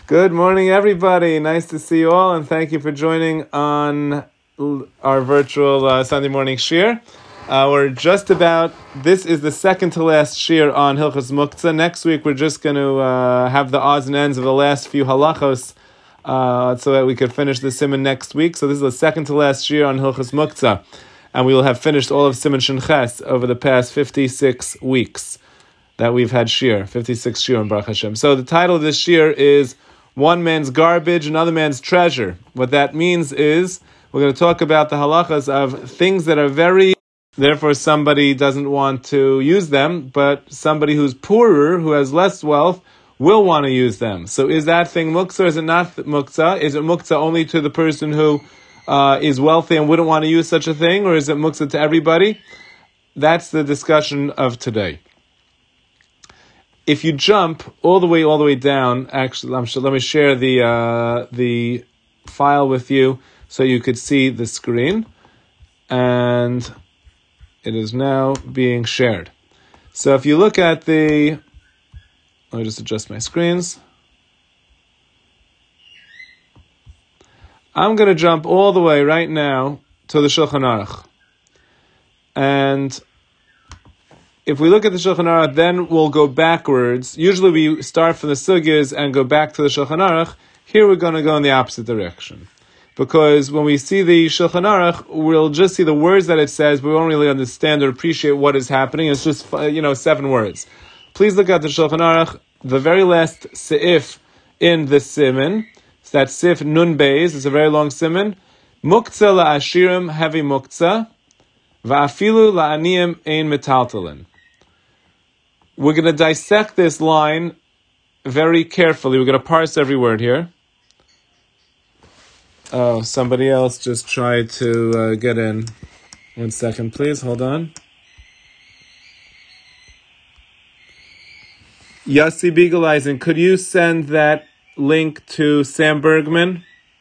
Good morning, everybody. Nice to see you all, and thank you for joining on our virtual Sunday morning shir. This is the second to last shir on Hilchos Muktzah. Next week, we're just going to have the odds and ends of the last few halachos so that we could finish the Siman next week. So this is the second to last shir on Hilchos Muktzah, and we will have finished all of Siman Shin Ches over the past 56 weeks that we've had shir, 56 shir on Baruch Hashem. So the title of this shir is One Man's Garbage, Another Man's Treasure. What that means is we're going to talk about the halachas of things that are therefore somebody doesn't want to use them, but somebody who's poorer, who has less wealth, will want to use them. So is that thing muktzah or is it not muktzah? Is it muktzah only to the person who is wealthy and wouldn't want to use such a thing, or is it muktzah to everybody? That's the discussion of today. If you jump all the way down, actually, let me share the file with you so you could see the screen, and it is now being shared. So if you look at let me just adjust my screens. I'm going to jump all the way right now to the Shulchan Aruch, and if we look at the Shulchan Aruch, then we'll go backwards. Usually we start from the sugyas and go back to the Shulchan Aruch. Here we're going to go in the opposite direction. Because when we see the Shulchan Aruch, we'll just see the words that it says, but we won't really understand or appreciate what is happening. It's just, 7 words. Please look at the Shulchan Aruch, the very last seif in the siman. So that's seif nun beis. It's a very long siman. Muktzah la'ashirim heavy muktzah. Va'afilu la'aniyim ein metaltalin. We're going to dissect this line very carefully. We're going to parse every word here. Oh, somebody else just tried to get in. 1 second, please. Hold on. Yossi Beagleisen, could you send that link to Sam Bergman?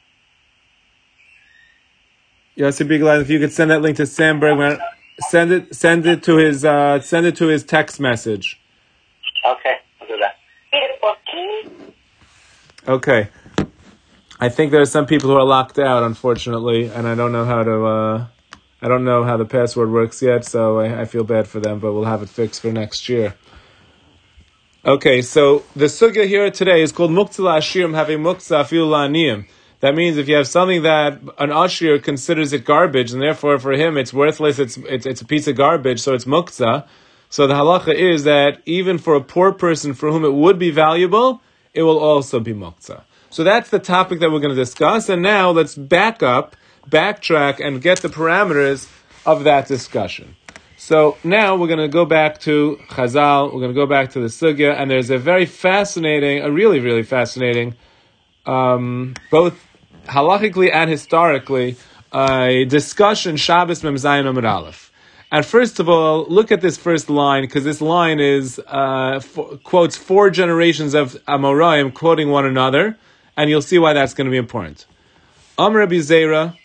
Yossi Beagleisen, if you could send that link to Sam Bergman, send it to his text message. Okay, I'll do that. Okay. I think there are some people who are locked out, unfortunately, and I don't know how the password works yet, so I feel bad for them, but we'll have it fixed for next year. Okay, so the sugya here today is called Muktzah la'ashirim havei muktzah afilu la'aniyim. That means if you have something that an ashir considers it garbage, and therefore for him it's worthless, it's a piece of garbage, so it's muktzah. So the halacha is that even for a poor person for whom it would be valuable, it will also be muktzah. So that's the topic that we're going to discuss. And now let's backtrack, and get the parameters of that discussion. So now we're going to go back to Chazal, we're going to go back to the sugya, and there's a really, really fascinating, both halachically and historically, a discussion, Shabbos Mem Zayin Amud Aleph. And first of all, look at this first line, because this line is quotes 4 generations of Amoraim quoting one another, and you'll see why that's going to be important. Amar Rabbi Zera,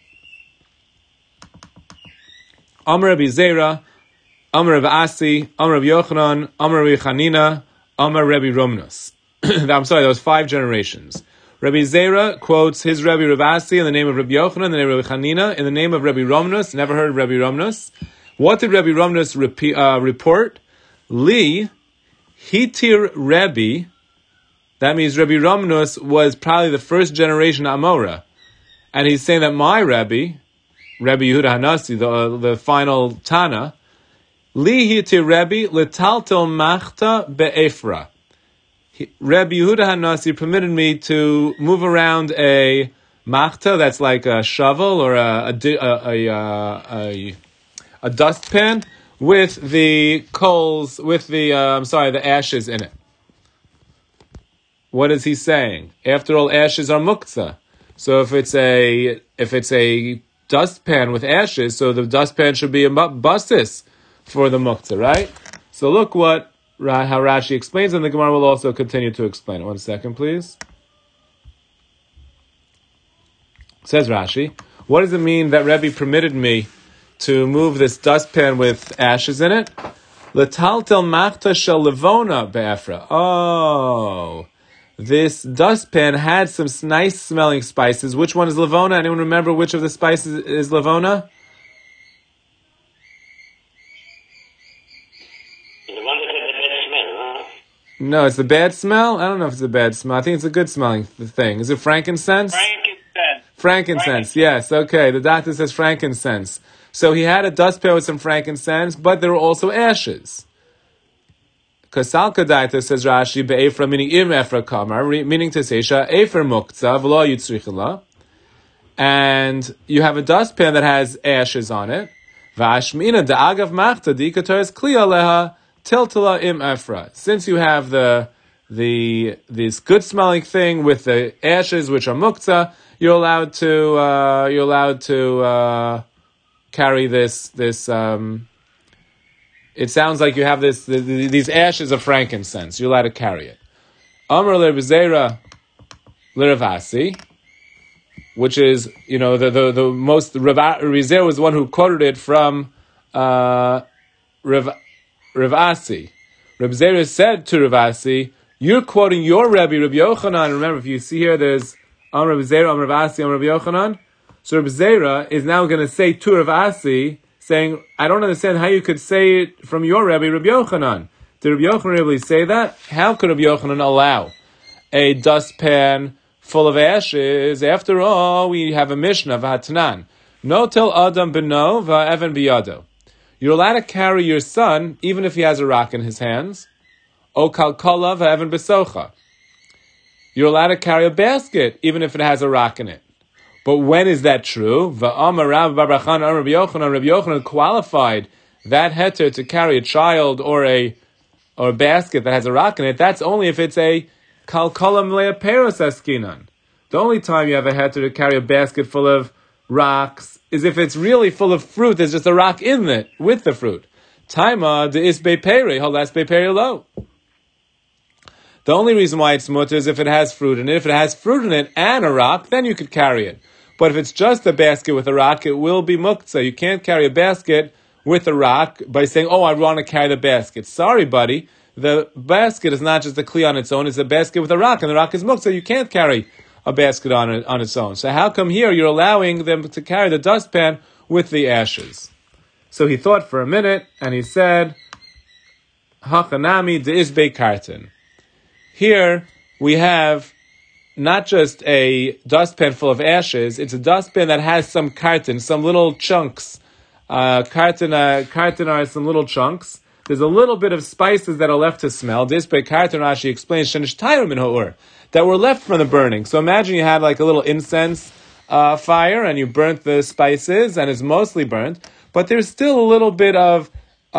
Amar Rabbi Zera, Amar Rabbi Asi, Amar Rabbi Yochanan, Amar Rabbi Chanina, Amar Rabbi Romnos. I'm sorry, that was 5 generations. Rabbi Zera quotes his Rabbi Asi in the name of Rabbi Yochanan, in the name of Rabbi Chanina, in the name of Rabbi Romnos. Never heard of Rabbi Romnos. What did Rabbi Romnos report? Li Hitir Rabbi. That means Rabbi Romnos was probably the first generation Amora. And he's saying that my Rabbi Yehuda Hanasi, the final Tana, Li Hitir Rabbi Letaltel Machta Be'efra. Rabbi Yehuda Hanasi permitted me to move around a machta, that's like a shovel or a dustpan, with the coals, with the ashes in it. What is he saying? After all, ashes are muktzah. So if it's a dustpan with ashes, so the dustpan should be a basis for the muktzah, right? So look how Rashi explains, and the Gemara will also continue to explain it. 1 second, please. Says Rashi, what does it mean that Rebbe permitted me to move this dustpan with ashes in it? L'taltel machta shel levona be'efra. Oh, this dustpan had some nice smelling spices. Which one is Levona? Anyone remember which of the spices is Levona? The one that had the bad smell, huh? No, it's the bad smell? I don't know if it's a bad smell. I think it's a good smelling thing. Is it frankincense? Frankincense, yes. Okay, the doctor says frankincense. So he had a dustpan with some frankincense, but there were also ashes. Kasalkadaita says Rashi, be'efra meaning im efra kamar, meaning to say, efer muktzah, v'lo yitzrichela. And you have a dustpan that has ashes on it. V'ashmina da'agav machta dikatoris kli aleha tiltala im efra. Since you have this good smelling thing with the ashes, which are muktzah, you're allowed to carry this. It sounds like you have these ashes of frankincense. You're allowed to carry it. Amar le'Rebizera l'Ravasi, which is the most. Rebizera was the one who quoted it from Ravasi. Rebizera said to Ravasi, "You're quoting your Rebbe, Rabbi Yochanan." Remember, if you see here, there's Amar Rebizera, Amar Ravasi, Amar Rabbi Yochanan. So Rebizera is now going to say to Ravasi, saying, I don't understand how you could say it from your Rebbe, Rabbi Yochanan. Did Rabbi Yochanan really say that? How could Rabbi Yochanan allow a dustpan full of ashes? After all, we have a Mishnah, V'hatanan. No tel adam beno v'evan biyado. You're allowed to carry your son, even if he has a rock in his hands. O kalkala v'evan besocha. You're allowed to carry a basket, even if it has a rock in it. But when is that true? V'amar Rav bar Bar Chana, Rabbi Yochanan qualified that heter to carry a child or a basket that has a rock in it. That's only if it's a kalkolam le'aperos askinan. The only time you have a heter to carry a basket full of rocks is if it's really full of fruit. There's just a rock in it with the fruit. Taima de isbe pere halas be pere lo. The only reason why it's mutter is if it has fruit in it. If it has fruit in it and a rock, then you could carry it. But if it's just a basket with a rock, it will be muktzah. You can't carry a basket with a rock by saying, oh, I want to carry the basket. Sorry, buddy. The basket is not just a kli on its own. It's a basket with a rock, and the rock is muktzah. You can't carry a basket on its own. So how come here you're allowing them to carry the dustpan with the ashes? So he thought for a minute, and he said, Hachanami de isbe karten. Here we have not just a dustpan full of ashes, it's a dustpan that has some karten, some little chunks. Karten are some little chunks. There's a little bit of spices that are left to smell. This by karten Rashi explains that were left from the burning. So imagine you had like a little incense fire and you burnt the spices and it's mostly burnt, but there's still a little bit of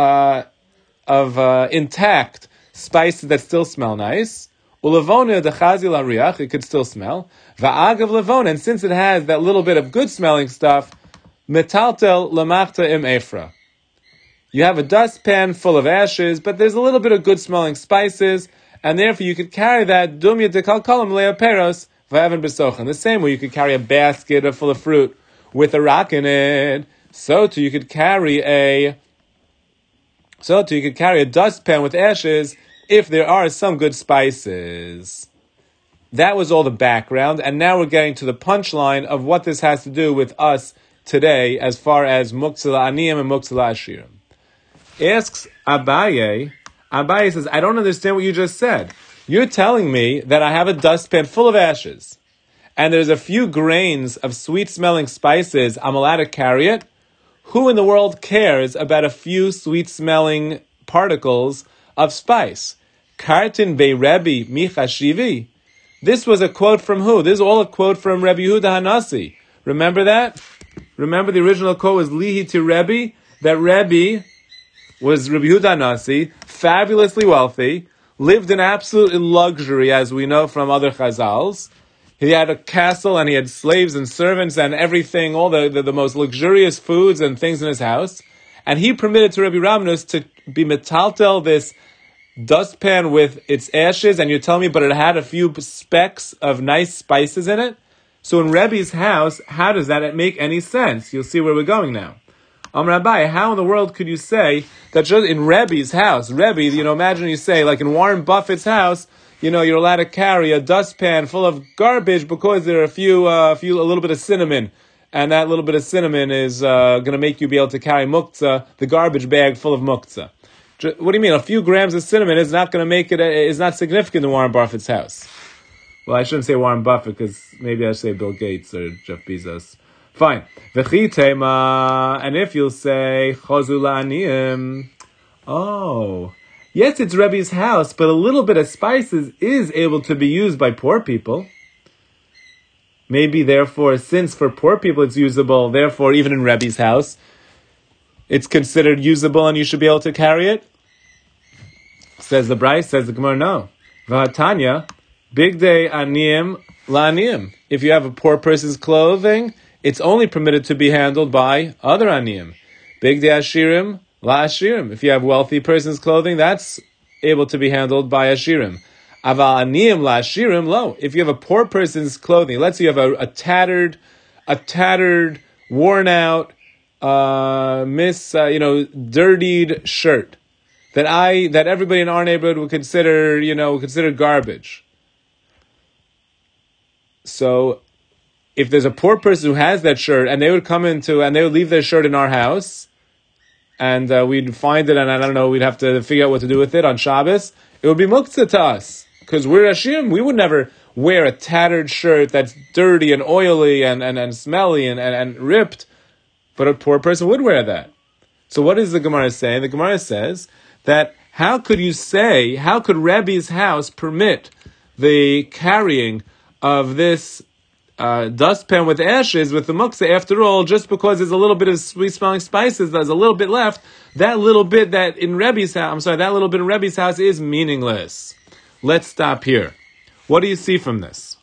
intact spices that still smell nice. Ulevona de chazil ariach, it could still smell. Va'agav levona, and since it has that little bit of good smelling stuff, metaltel lamachta im efra. You have a dustpan full of ashes, but there's a little bit of good smelling spices, and therefore you could carry that dumya de kalkalam leaperos va'evan besochan. The same way you could carry a basket full of fruit with a rock in it, so too you could carry a dustpan with ashes if there are some good spices. That was all the background, and now we're getting to the punchline of what this has to do with us today as far as muktzah aniyim and muktzah ashirim. Asks Abaye says, I don't understand what you just said. You're telling me that I have a dustpan full of ashes, and there's a few grains of sweet-smelling spices, I'm allowed to carry it? Who in the world cares about a few sweet-smelling particles of spice? Kartin be Rebbe michashivi. This was a quote from who? This is all a quote from Rebbe Yehuda Hanasi. Remember that? Remember the original quote was Lihi to Rebbe? That Rebbe was Rebbe Yehuda Hanasi, fabulously wealthy, lived in absolute luxury, as we know from other chazals. He had a castle and he had slaves and servants and everything, all the most luxurious foods and things in his house. And he permitted to Rebbe Ramnus to be metaltel this dustpan with its ashes, and you're telling me, but it had a few specks of nice spices in it? So in Rebbe's house, how does that make any sense? You'll see where we're going now. Rabbi, how in the world could you say that just in Rebbe's house, Rebbe, imagine you say, like in Warren Buffett's house, you're allowed to carry a dustpan full of garbage because there are a little bit of cinnamon, and that little bit of cinnamon is going to make you be able to carry muktzah, the garbage bag full of muktzah. What do you mean? A few grams of cinnamon is not going to make it, is not significant in Warren Buffett's house. Well, I shouldn't say Warren Buffett, because maybe I should say Bill Gates or Jeff Bezos. Fine. And if you'll say, Chozu la'aniyim, oh, yes, it's Rebbe's house, but a little bit of spices is able to be used by poor people. Maybe, therefore, since for poor people it's usable, therefore, even in Rebbe's house, it's considered usable and you should be able to carry it? Says the Bryce, says the Gemara, no. V'hatanya, big day aniyim la'aniyim. If you have a poor person's clothing, it's only permitted to be handled by other aniyim. Big day ashirim la'ashirim. If you have wealthy person's clothing, that's able to be handled by ashirim. Aval aniyim la'ashirim lo. If you have a poor person's clothing, let's say you have a tattered, worn out, dirtied shirt that everybody in our neighborhood would consider garbage. So, if there's a poor person who has that shirt, and they would leave their shirt in our house, and we'd find it, and I don't know, we'd have to figure out what to do with it on Shabbos, it would be muktzah to us. Because we're Ashim, we would never wear a tattered shirt that's dirty and oily and smelly and ripped, but a poor person would wear that. So what is the Gemara saying? The Gemara says that how could Rebbe's house permit the carrying of this dustpan with ashes, with the muktzah, after all, just because there's a little bit of sweet-smelling spices, there's a little bit left, that little bit in Rebbe's house is meaningless. Let's stop here. What do you see from this?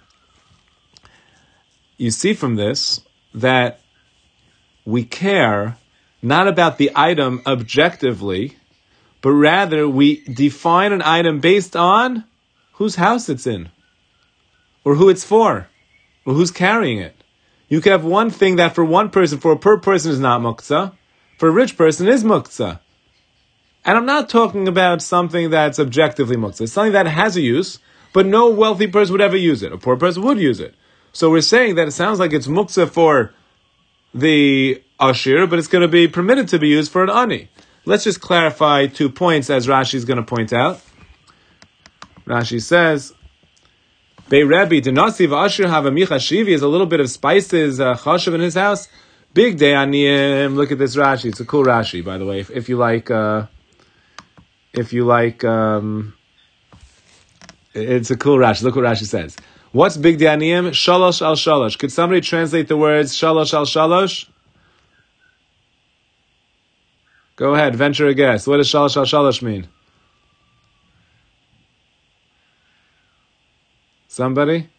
You see from this that we care not about the item objectively, but rather we define an item based on whose house it's in, or who it's for, or who's carrying it. You can have one thing that for a poor person is not muktzah, for a rich person is muktzah. And I'm not talking about something that's objectively muktzah. It's something that has a use, but no wealthy person would ever use it. A poor person would use it. So we're saying that it sounds like it's muktzah for the ashir, but it's going to be permitted to be used for an ani. Let's just clarify 2 points as Rashi is going to point out. Rashi says, Bei Rebbe, Denasi v'ashir havamicha shivi, is a little bit of spices, chashav in his house. Big day aniyim. Look at this Rashi. It's a cool Rashi, by the way. If you like, it's a cool Rashi. Look what Rashi says. What's big day aniyim? Shalosh al shalosh. Could somebody translate the words shalosh al shalosh? Go ahead, venture a guess. What does shalosh al shalosh mean? Somebody?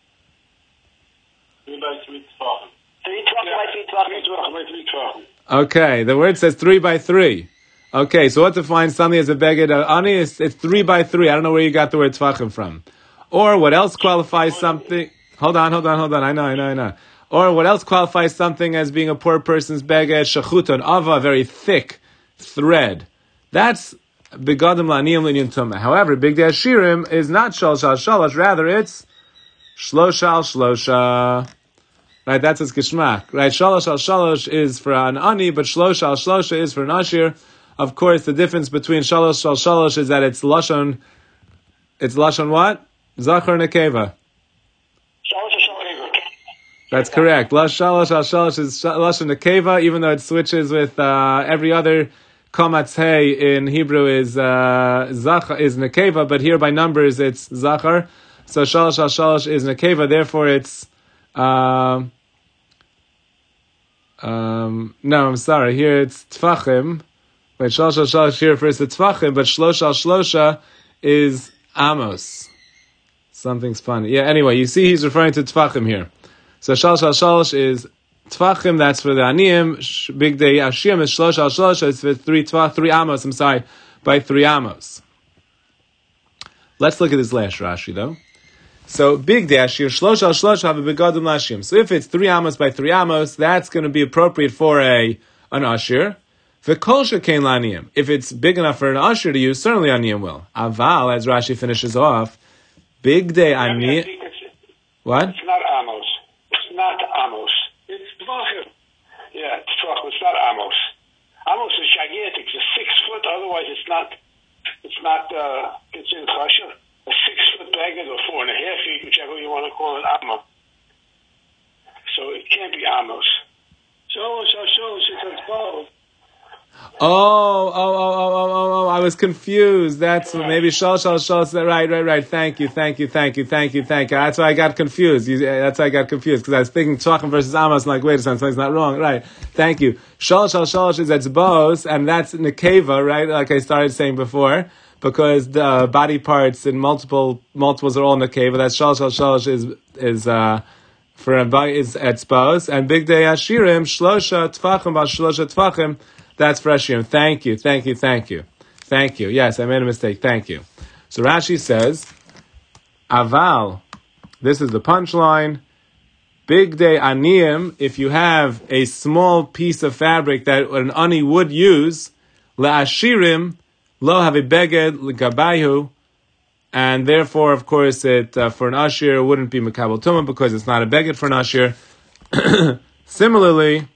3 by 3 tvachim. 3 tvachim. Okay, the word says 3 by 3. Okay, so what defines something as a beged ani? It's 3 by 3. I don't know where you got the word tvachim from. Or what else qualifies something? Hold on. I know. Or what else qualifies something as being a poor person's beged? Shachuton, ava, a very thick thread. That's begadim la'aniyim l'inyan tumah. However, big day ashirim is not shalosh al shalosh. Rather, it's shlosha al shlosha. Right, that's its geschmack. Right, shalosh al shalosh is for an ani, but shlosha al shlosha is for an ashir. Of course, the difference between shalosh al shalosh is that it's lashon what? Zachar nekeva. That's correct. Shalosh al shalosh is lashon nekeva, even though it switches with every other komatz hey in Hebrew is zachar is nekeva, but here by numbers it's zachar. So shalosh al shalosh is nekeva, therefore it's no, I'm sorry. Here it's tfachim. Wait, shalosh al shalosh here refers to tfachim, but shlosh al shlosha is amos. Something's funny. Yeah, anyway, you see he's referring to tfachim here. So shalosh al shalosh is tfachim, that's for the aniyim. Big day ashim is shlosh al shalosh, it's for 3 amos, by 3 amos. Let's look at this last Rashi though. So big day ashir shlosh al shlosh have a begadim lashim. So if it's 3 amos by 3 amos, that's going to be appropriate for an ashir. V'kol shekein la'aniyim. If it's big enough for an ashir to use, certainly aniyim will. Aval, as Rashi finishes off, Big day ani. What? It's not amos. It's not amos. It's tvachim. Yeah, it's tvachim. It's not amos. Amos is gigantic. It's 6 foot. Otherwise, it's not. It's in kosher. A 6 foot baggage or 4.5 feet, whichever you want to call it, amos. So it can't be amos. So it's both. Oh, I was confused. That's maybe shal. Right. Thank you. That's why I got confused. That's why I got confused, because I was thinking Tvachim versus Amos, like, wait a second, something's not wrong. Right. Thank you. Shal is that's both, and that's nekeva, right? Like I started saying before, because the body parts in multiples are all nekeva. That's shal is for a body is etzbos, and big day ashirim shlosha tfachim. That's for ashirim. Thank you. Yes, I made a mistake. Thank you. So Rashi says, aval. This is the punchline. Big day aniyim. If you have a small piece of fabric that an ani would use, laashirim lo have a beged l'gabayhu. And therefore, of course, it for an ashir wouldn't be mekabel tumah because it's not a beged for an ashir. Similarly,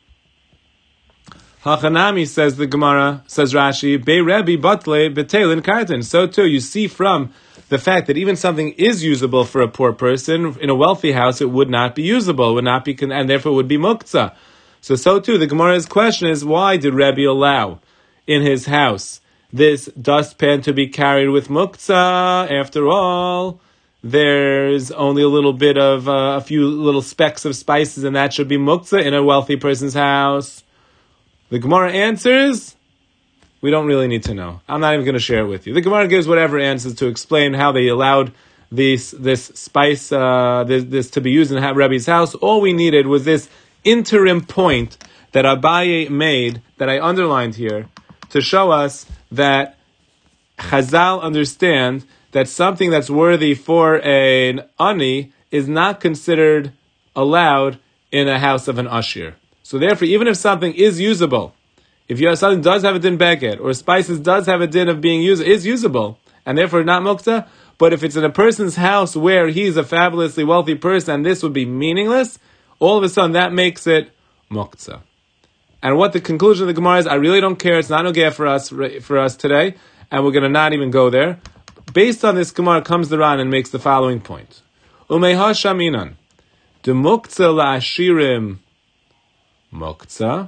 Hachanami says the Gemara, says Rashi, Bei Rebbe Batle Betelin Kartin. So too, you see from the fact that even something is usable for a poor person, in a wealthy house, it would not be usable, would not be, and therefore would be muktzah. So too, the Gemara's question is, why did Rebbe allow in his house this dustpan to be carried with muktzah? After all, there's only a little bit of a few little specks of spices, and that should be muktzah in a wealthy person's house. The Gemara answers, we don't really need to know. I'm not even going to share it with you. The Gemara gives whatever answers to explain how they allowed this spice, this to be used in Rebbe's house. All we needed was this interim point that Abaye made, that I underlined here, to show us that Chazal understand that something that's worthy for an ani is not considered allowed in a house of an ashir. So therefore, even if something is usable, if something does have a din beged, or spices does have a din of being used, is usable, and therefore not muktzah, but if it's in a person's house where he's a fabulously wealthy person, and this would be meaningless, all of a sudden that makes it muktzah. And what the conclusion of the Gemara is, I really don't care, it's not nogeh for us today, and we're going to not even go there. Based on this Gemara comes the Ran and makes the following point. Umeha shaminan, de muktzah la'ashirim muktzah.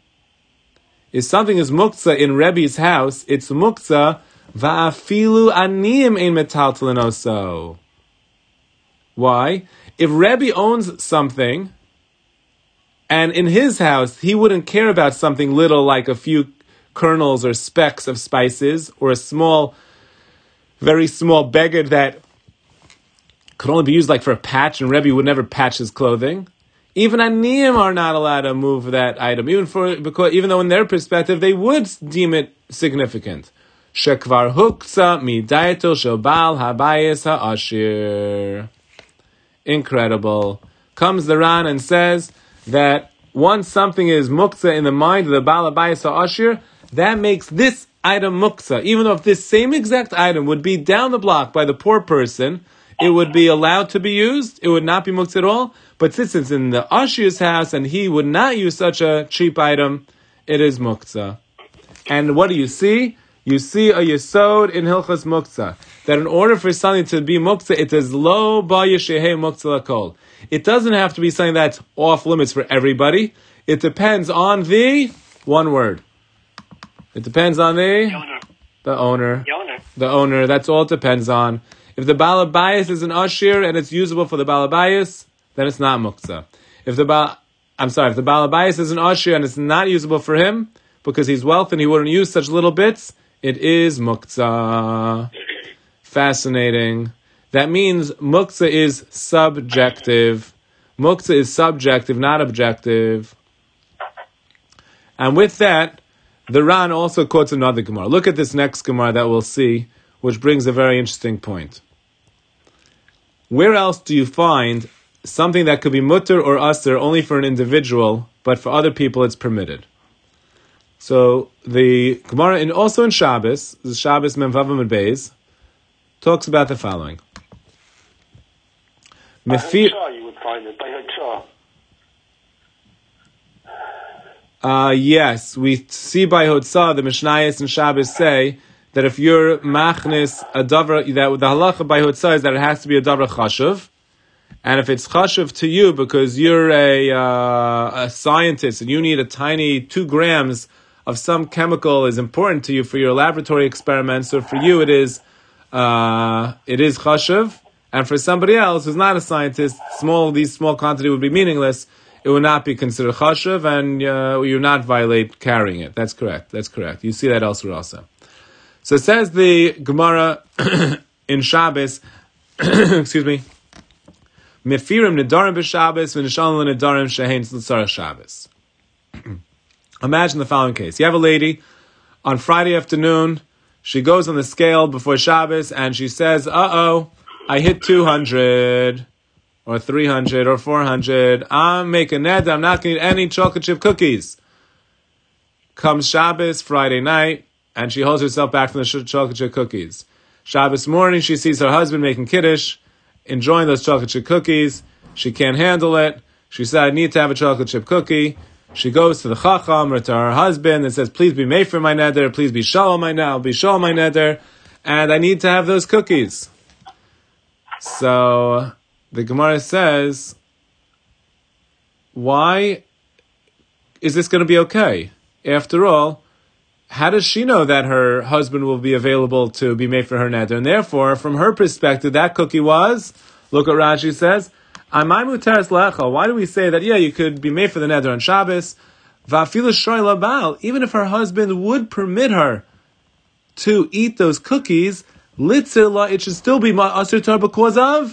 If something is muktzah in Rebbe's house, it's muktzah va'afilu aniyim ein metaltalin oso. Why? If Rebbe owns something, and in his house he wouldn't care about something little like a few kernels or specks of spices, or a small, very small beged that could only be used like for a patch, and Rebbe would never patch his clothing. Even aniyim are not allowed to move that item, even though in their perspective they would deem it significant. Shekvar huksa midayato shel bal habayis ha'ashir. Incredible. Comes the Ran and says that once something is muktzah in the mind of the bal habayis ha'ashir, that makes this item muktzah. Even though if this same exact item would be down the block by the poor person, it would be allowed to be used. It would not be muktzah at all. But since it's in the ashir's house and he would not use such a cheap item, it is muktzah. And what do you see? You see a yesod in Hilchas Muktzah, that in order for something to be muktzah, it is lo ba yeshehei muktzah lakol. It doesn't have to be something that's off limits for everybody. It depends on the one word. It depends on the owner. The owner. That's all it depends on. If the Baal Habayis is an ashir and it's usable for the Baal Habayis, then it's not muktzah. If the Baal Habayis is an ashir and it's not usable for him because he's wealthy and he wouldn't use such little bits, it is muktzah. Fascinating. That means muktzah is subjective. Muktzah is subjective, not objective. And with that, the Ran also quotes another Gemara. Look at this next Gemara that we'll see, which brings a very interesting point. Where else do you find something that could be mutter or asr only for an individual, but for other people it's permitted? So the Gemara, also in Shabbos, the Shabbos Mem Vav Amud Beis, talks about the following. By Hotzah you would find it, by Hotzah. Yes, we see by Hotzah, the Mishnayos and Shabbos say that if you're machnis a davar, that the halacha by Hotzah is that it has to be a davar chashuv, and if it's chashuv to you because you're a scientist and you need a tiny 2 grams of some chemical is important to you for your laboratory experiments, so for you it is chashuv, and for somebody else who's not a scientist, these small quantity would be meaningless. It would not be considered chashuv, and you not violate carrying it. That's correct. You see that elsewhere also. So it says the Gemara in Shabbos, excuse me, Mefirim nedarim b'Shabbos v'nishalim nedarim shehein l'tzarech Shabbos. Imagine the following case. You have a lady on Friday afternoon. She goes on the scale before Shabbos and she says, I hit 200 or 300 or 400. I'm making ned. I'm not going to eat any chocolate chip cookies. Comes Shabbos, Friday night, and she holds herself back from the chocolate chip cookies. Shabbos morning, she sees her husband making kiddush, enjoying those chocolate chip cookies. She can't handle it. She said, I need to have a chocolate chip cookie. She goes to the Chacham or to her husband and says, please be made for my neder, please be shalom my neder, I'll be shalom my neder, and I need to have those cookies. So the Gemara says, why is this going to be okay? After all, how does she know that her husband will be available to be made for her neder? And therefore, from her perspective, that cookie was, look what Rashi says, why do we say that, you could be made for the neder on Shabbos? Even if her husband would permit her to eat those cookies, it should still be asur tar because of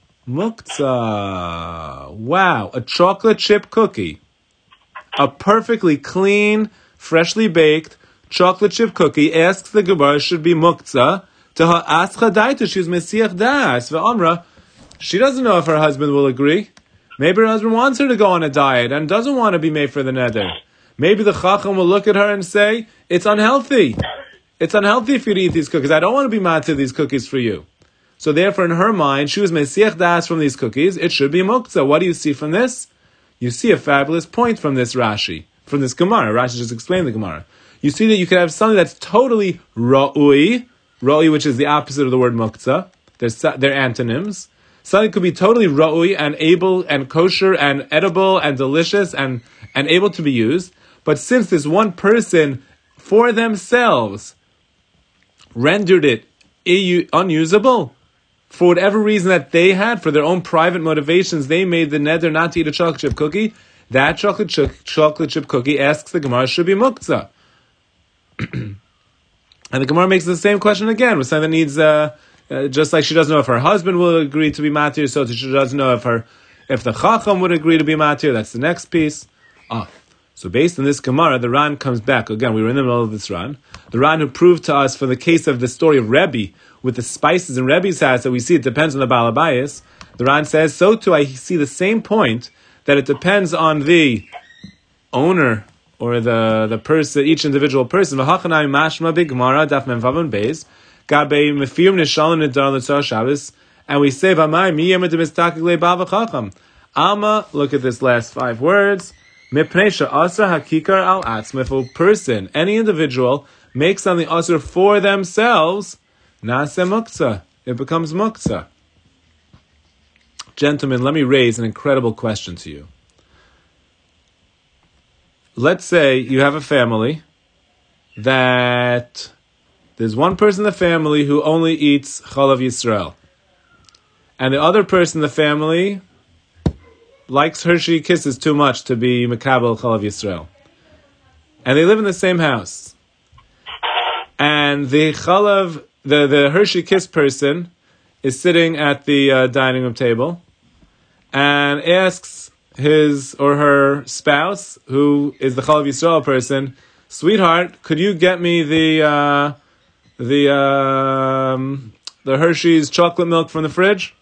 muktzah. Wow, a chocolate chip cookie. A perfectly clean, freshly baked chocolate chip cookie, asks the Gemara, should be muktzah. To her ascha daita, she's mesiach das. Ve'amra, she doesn't know if her husband will agree. Maybe her husband wants her to go on a diet and doesn't want to be made for the neder. Maybe the Chacham will look at her and say, it's unhealthy. It's unhealthy for you to eat these cookies. I don't want to be mad to these cookies for you. So therefore, in her mind, she was mesiach das from these cookies. It should be muktzah. What do you see from this? You see a fabulous point from this Rashi, from this Gemara. Rashi just explained the Gemara. You see that you can have something that's totally ra'ui, which is the opposite of the word muktzah. They're antonyms. Something could be totally ra'ui and able and kosher and edible and delicious and able to be used. But since this one person, for themselves, rendered it unusable, for whatever reason that they had, for their own private motivations, they made the neder not to eat a chocolate chip cookie, that chocolate chip cookie, asks the Gemara, should be muktzah. And the Gemara makes the same question again, with something that needs... just like she doesn't know if her husband will agree to be matir, so she doesn't know if the Chacham would agree to be matir. That's the next piece. So based on this Gemara, the Ran comes back. Again, we were in the middle of this Ran. The Ran who proved to us for the case of the story of Rebbe, with the spices in Rebbe's house, that we see it depends on the Baal Habayis. The Ran says, so too I see the same point, that it depends on the owner, or the person, each individual person. V'hachanai mashma b'Gemara, daf mem vav beis. And we say, Alma, look at this last 5 words. If a person, any individual, makes something asur for themselves, nase muktzah. It becomes muktzah. Gentlemen, let me raise an incredible question to you. Let's say you have a family that... There's one person in the family who only eats Chalav Yisrael. And the other person in the family likes Hershey Kisses too much to be Mekabel Chalav Yisrael. And they live in the same house. And the Hershey Kiss person is sitting at the dining room table and asks his or her spouse, who is the Chalav Yisrael person, sweetheart, could you get me the Hershey's chocolate milk from the fridge?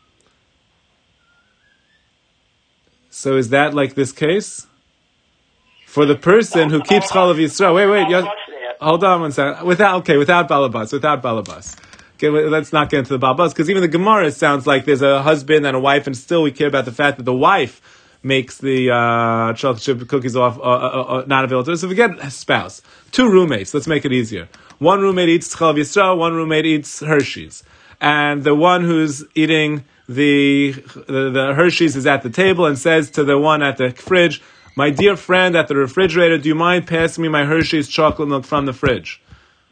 So is that like this case? For the person who keeps Chalav Yisrael. Wait, hold on one second. Without Balabas. let's not get into the Babas, because even the Gemara sounds like there's a husband and a wife, and still we care about the fact that the wife makes the chocolate chip cookies off not available. So forget spouse. 2 roommates. Let's make it easier. One roommate eats Chalav Yisrael, one roommate eats Hershey's, and the one who's eating the Hershey's is at the table and says to the one at the fridge, "My dear friend at the refrigerator, do you mind passing me my Hershey's chocolate milk from the fridge?"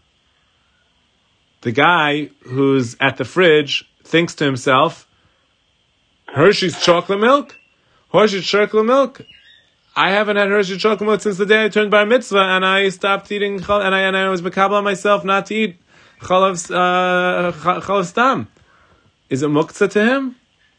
The guy who's at the fridge thinks to himself, "Hershey's chocolate milk? Hershey's chocolate milk? I haven't had Hershey's chocolate milk since the day I turned bar mitzvah, and I stopped eating, and I was mekabel on myself not to eat chalav stam." Is it muktzah to him?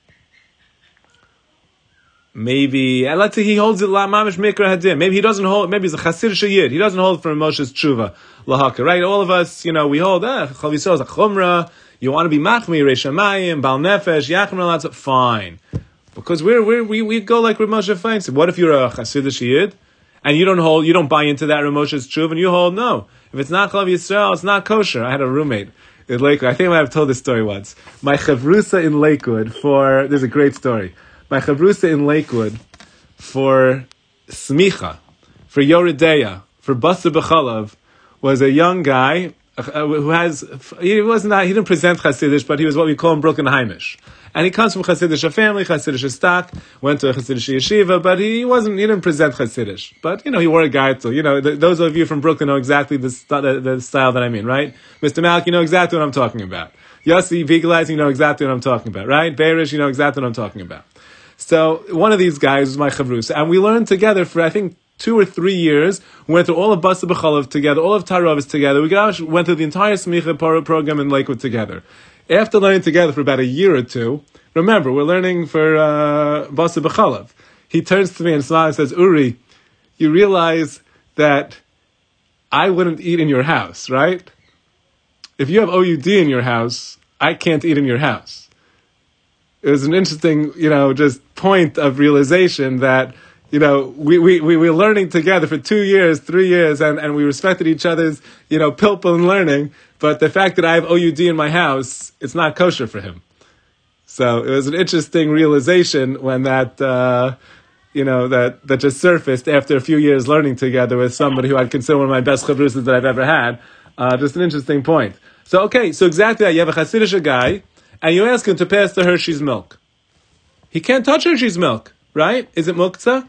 Maybe, let's say he holds it la mamish mikra hadim. Maybe he doesn't hold, maybe he's a chassid shayid. He doesn't hold for Moshe's tshuva lahaka, right? All of us, we hold, chalav yisrael is a chumrah. You want to be machmi, reshamayim, bal nefesh, yachmer, that's fine. Because we go like Rav Moshe Feinstein. What if you're a chassid shayid and you don't buy into that Rav Moshe's tshuva, and you hold no? If it's not chalav yisrael, it's not kosher. I had a roommate in Lakewood. I think I might have told this story once. My chavrusa in Lakewood there's a great story. My chavrusa in Lakewood for smicha, for yoredeya, for basa b'chalav, was a young guy he didn't present Hasidish, but he was what we call in Brooklyn Heimish. And he comes from Hasidish family, Hasidish stock, went to a Hasidish yeshiva, but he didn't present Hasidish. But, he wore a gaitel. Those of you from Brooklyn know exactly the style that I mean, right? Mr. Malik, you know exactly what I'm talking about. Yossi, Vigelize, you know exactly what I'm talking about, right? Beirish, you know exactly what I'm talking about. So, one of these guys was my chavrusa, and we learned together for, I think, 2 or 3 years. We went through all of Basa B'chalav together, all of Taravis together. We went through the entire Smicha program in Lakewood together. After learning together for about a year or two, remember, we're learning for Basa B'chalav. He turns to me and smiles and says, "Uri, you realize that I wouldn't eat in your house, right? If you have OUD in your house, I can't eat in your house." It was an interesting, just point of realization that, we were learning together for 2 years, 3 years, and we respected each other's, pilpul and learning. But the fact that I have OUD in my house, it's not kosher for him. So it was an interesting realization when that just surfaced after a few years learning together with somebody who I'd consider one of my best chavrusas that I've ever had. Just an interesting point. So exactly that. You have a Hasidish guy, and you ask him to pass the Hershey's milk. He can't touch Hershey's milk, right? Is it muktzah?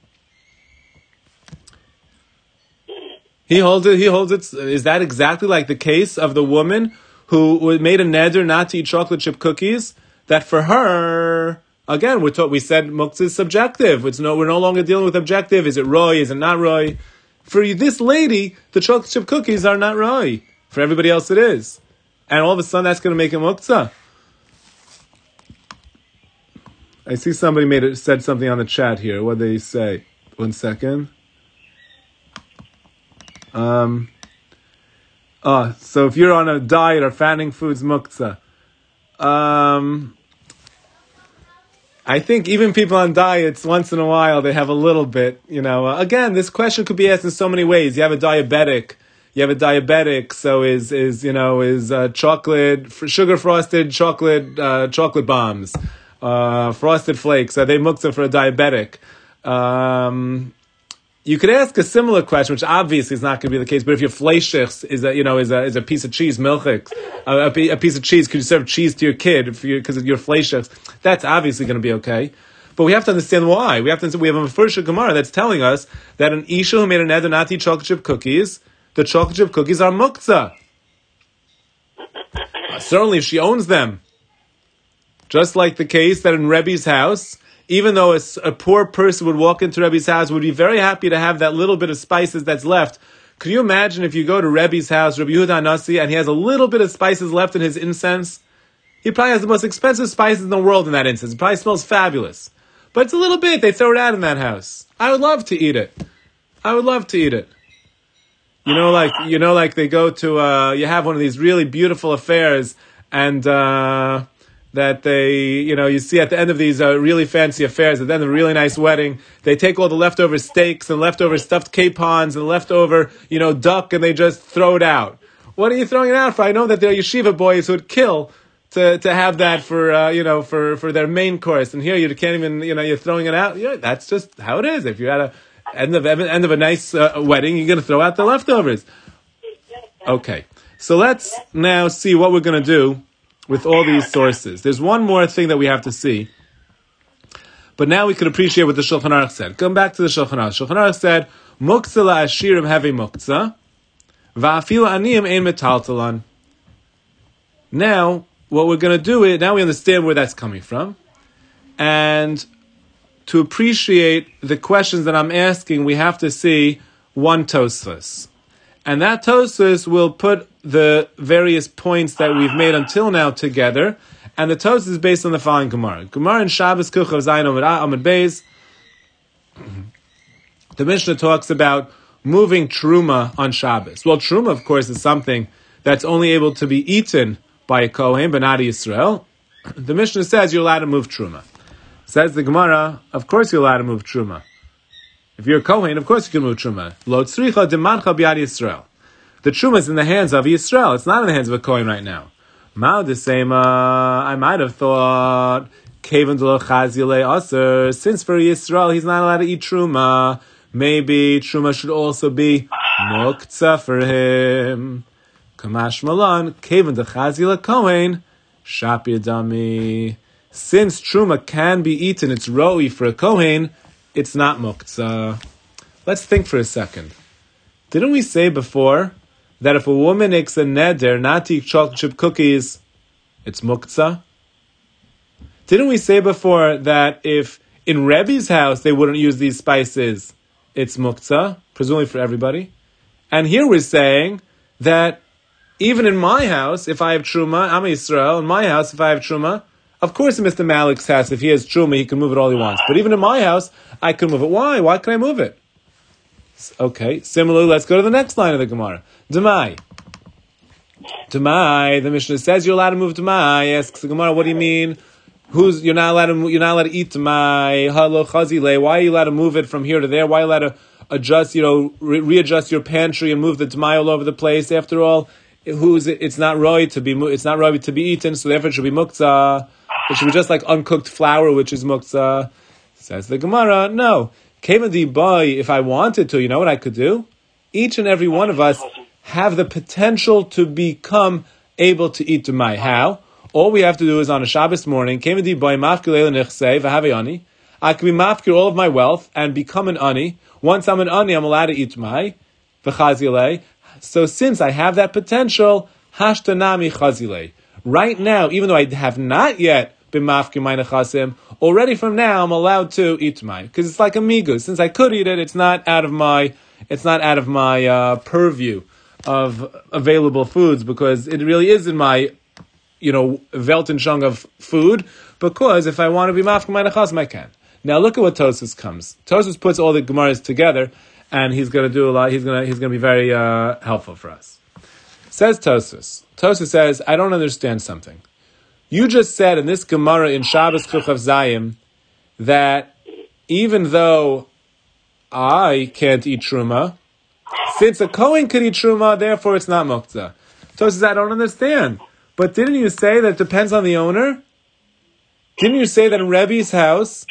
He holds it. Is that exactly like the case of the woman who made a neder not to eat chocolate chip cookies? That for her, again, we said muktzah is subjective. We're no longer dealing with objective. Is it roy? Is it not roy? For this lady, the chocolate chip cookies are not roy. For everybody else, it is. And all of a sudden, that's going to make it muktzah. I see somebody said something on the chat here. What did they say? 1 second. So if you're on a diet or fattening foods, muktzah. I think even people on diets, once in a while, they have a little bit, again, this question could be asked in so many ways. You have a diabetic, so is chocolate, sugar frosted chocolate bombs, frosted flakes, are they muktzah for a diabetic? You could ask a similar question, which obviously is not going to be the case. But if your fleischiks is a piece of cheese, milchik, a piece of cheese, could you serve cheese to your kid because of your fleischiks? That's obviously going to be okay. But we have to understand why. We have a Mefurish Gemara that's telling us that an isha who made a neder not to eat chocolate chip cookies, the chocolate chip cookies are muktzah. Certainly, if she owns them, just like the case that in Rebbe's house. Even though a poor person would walk into Rebbe's house, would be very happy to have that little bit of spices that's left. Could you imagine if you go to Rebbe's house, Rabbi Yehuda Hanassi, and he has a little bit of spices left in his incense? He probably has the most expensive spices in the world in that incense. It probably smells fabulous. But it's a little bit. They throw it out in that house. I would love to eat it. Like they go to, you have one of these really beautiful affairs, and, that they, you see at the end of these really fancy affairs, at the end of a really nice wedding, they take all the leftover steaks and leftover stuffed capons and leftover, duck, and they just throw it out. What are you throwing it out for? I know that there are yeshiva boys who would kill to have that for for their main course, and here you can't even you're throwing it out. That's just how it is. If you're at a end of a nice wedding, you're going to throw out the leftovers. Okay, so let's now see what we're going to do with all these sources. There's one more thing that we have to see, but now we can appreciate what the Shulchan Aruch said. Come back to the Shulchan Aruch. Shulchan Aruch said, "Muktzah la'ashirim have a muktzah, va'afilu aniyim ein metaltalan." Now, what we're going to do is, now we understand where that's coming from, and to appreciate the questions that I'm asking, we have to see one Tosfos. And that Tosfos will put the various points that we've made until now together, and the Tosfos is based on the following Gemara. Gemara in Shabbos Kuchav Zayin Amud Beis. The Mishnah talks about moving Truma on Shabbos. Well, Truma, of course, is something that's only able to be eaten by a Kohen, but not Yisrael. The Mishnah says you're allowed to move Truma. Says the Gemara, of course you're allowed to move Truma. If you're a Kohen, of course you can move Truma. Lo tzricha demancha b'yad Yisrael. The Truma is in the hands of Yisrael. It's not in the hands of a Kohen right now. Ma'u desema, I might have thought, kevan de lo chazile aser, since for Yisrael he's not allowed to eat Truma, maybe Truma should also be muktzah for him. Kamash malan, kevan de chazile Kohen, shapir dami. Since Truma can be eaten, it's roi for a Kohen, it's not muktzah. Let's think for a second. Didn't we say before that if a woman makes a neder not to eat chocolate chip cookies, it's muktzah? Didn't we say before that if in Rebbe's house they wouldn't use these spices, it's muktzah, presumably for everybody? And here we're saying that even in my house, if I have truma, I'm a Yisrael, in my house, if I have truma, of course in Mr. Malik's house, if he has truma, he can move it all he wants. But even in my house, I can move it. Why? Why can I move it? Okay, similarly, let's go to the next line of the Gemara. Demai. Demai, the Mishnah says you're allowed to move Demai. Asks the Gemara, what do you mean? You're not allowed to eat Demai. Halo chazile. Why are you allowed to move it from here to there? Why are you allowed to adjust, readjust your pantry and move the Demai all over the place? After all, it's not right to be eaten, so therefore it should be muktzah. It should be just like uncooked flour, which is muktzah. Says the Gemara, no. Kevadi boy, if I wanted to, you know what I could do? Each and every one of us have the potential to become able to eat demai. How? All we have to do is on a Shabbos morning, Kevadi boy mafkir leil nechsei v'havei ani. I can be mafkir all of my wealth and become an ani. Once I'm an ani, I'm allowed to eat demai v'chazilei. So since I have that potential, hashtanami chazilei. Right now, even though I have not yet been mafkir my nechasim, already from now I'm allowed to eat my, because it's like a migu. Since I could eat it, it's not out of my purview of available foods, because it really is in my Weltanschauung of food. Because if I want to be mafkir my nechasim, I can. Now look at what Tosfos comes. Tosfos puts all the Gemaras together, and he's going to do a lot. He's going to be very helpful for us. Says Tosfos. Tosfos says, I don't understand something. You just said in this Gemara in Shabbos Kuchav Zayim that even though I can't eat Truma, since a Kohen could eat Truma, therefore it's not Muktzah. Tosfos says, I don't understand. But didn't you say that it depends on the owner? Didn't you say that in Rebbe's house,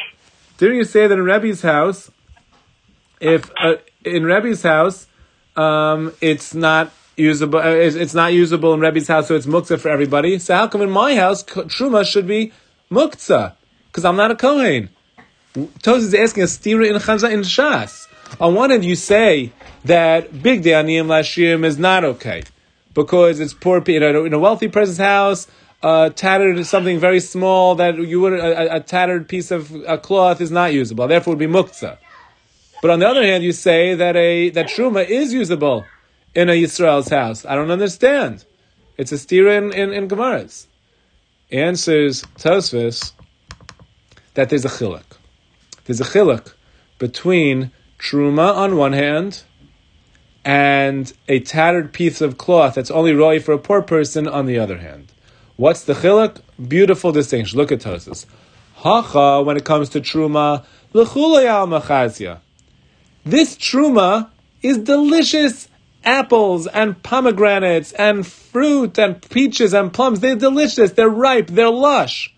if in Rebbe's house, it's not usable. It's not usable in Rebbe's house, so it's muktzah for everybody. So how come in my house truma should be muktzah? Because I'm not a kohen. Tosfos is asking a stira in Chanza in Shas. On one hand, you say that big day aniyim lashirim is not okay because it's poor people in a wealthy person's house. Tattered is something very small that you would a tattered piece of a cloth is not usable. Therefore, it would be muktzah. But on the other hand, you say that that truma is usable in a Yisrael's house. I don't understand. It's a stira in Gemaras. Answers Tosfos that there's a chiluk. There's a chiluk between truma on one hand and a tattered piece of cloth that's only roi for a poor person on the other hand. What's the chiluk? Beautiful distinction. Look at Tosfos. Hacha, when it comes to truma, l'chulei al machazia. This truma is delicious apples and pomegranates and fruit and peaches and plums. They're delicious. They're ripe. They're lush.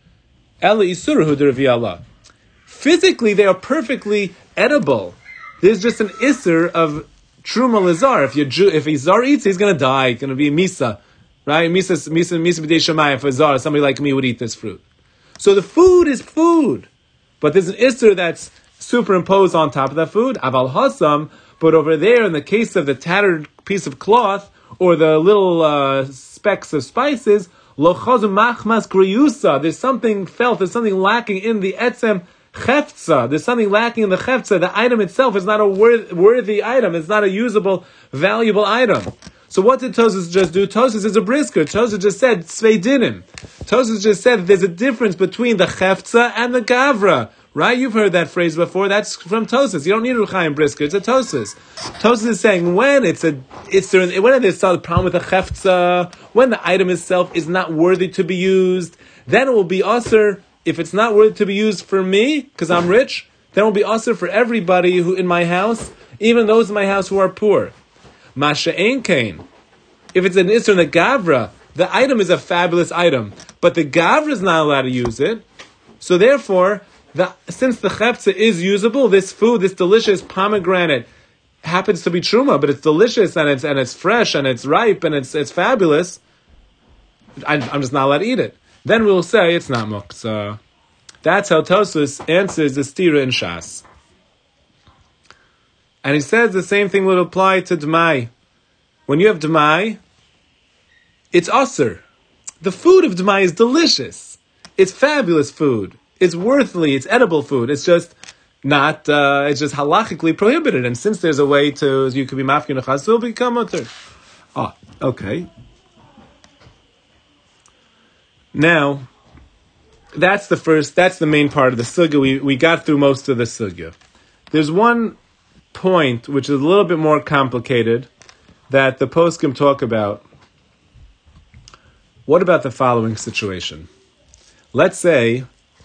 Physically, they are perfectly edible. There's just an isser of truma lizar. If a zar eats, he's going to die. It's going to be misa, right? Misa b'dei shamayim. If a zar, somebody like me would eat this fruit. So the food is food, but there's an isser that's superimposed on top of that food. Aval hasam. But over there, in the case of the tattered piece of cloth or the little specks of spices, lo chazu machmas griyusa. There's something felt. There's something lacking in the etzem cheftza. There's something lacking in the cheftza. The item itself is not a worthy item. It's not a usable, valuable item. So what did Tosfos just do? Tosfos is a brisker. Tosfos just said tzvei dinim. Tosfos just said that there's a difference between the cheftza and the gavra. Right? You've heard that phrase before. That's from Tosfos. You don't need Reb Chaim Brisker. It's a Tosfos. Tosfos is saying when there's a problem with a cheftza, when the item itself is not worthy to be used, then it will be usher. If it's not worthy to be used for me, because I'm rich, then it will be usher for everybody who in my house, even those in my house who are poor. Masha ein kain. If it's an isser in the gavra, the item is a fabulous item, but the gavra is not allowed to use it. So therefore, since the cheftza is usable, this food, this delicious pomegranate, happens to be truma, but it's delicious and it's fresh and it's ripe and it's fabulous. I'm just not allowed to eat it. Then we'll say it's not muktzah. That's how Tosfos answers the stira in Shas. And he says the same thing would apply to Dmai. When you have Dmai, it's aser. The food of Dmai is delicious. It's fabulous food. It's worthily, it's edible food. It's just not, it's just halachically prohibited. And since there's a way to, you could be mafkin achas, so it'll become mutter. Okay. Now, that's the main part of the sugya. We got through most of the sugya. There's one point which is a little bit more complicated that the poskim talk about. What about the following situation? Let's say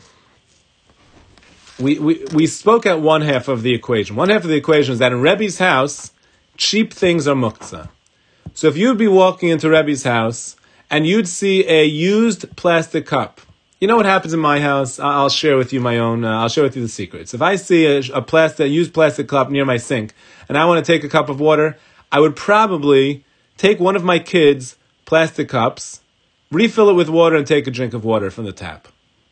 we spoke at one half of the equation. One half of the equation is that in Rebbe's house, cheap things are muktzah. So if you'd be walking into Rebbe's house and you'd see a used plastic cup, you know what happens in my house? I'll share with you I'll share with you the secrets. If I see a used plastic cup near my sink and I want to take a cup of water, I would probably take one of my kids' plastic cups, refill it with water, and take a drink of water from the tap.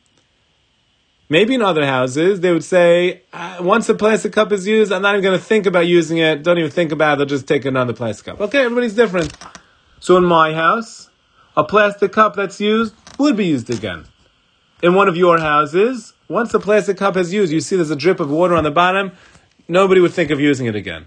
Maybe in other houses, they would say, once a plastic cup is used, I'm not even going to think about using it. Don't even think about it. They'll just take another plastic cup. Okay, everybody's different. So in my house, a plastic cup that's used would be used again. In one of your houses, once the plastic cup is used, you see there's a drip of water on the bottom, nobody would think of using it again.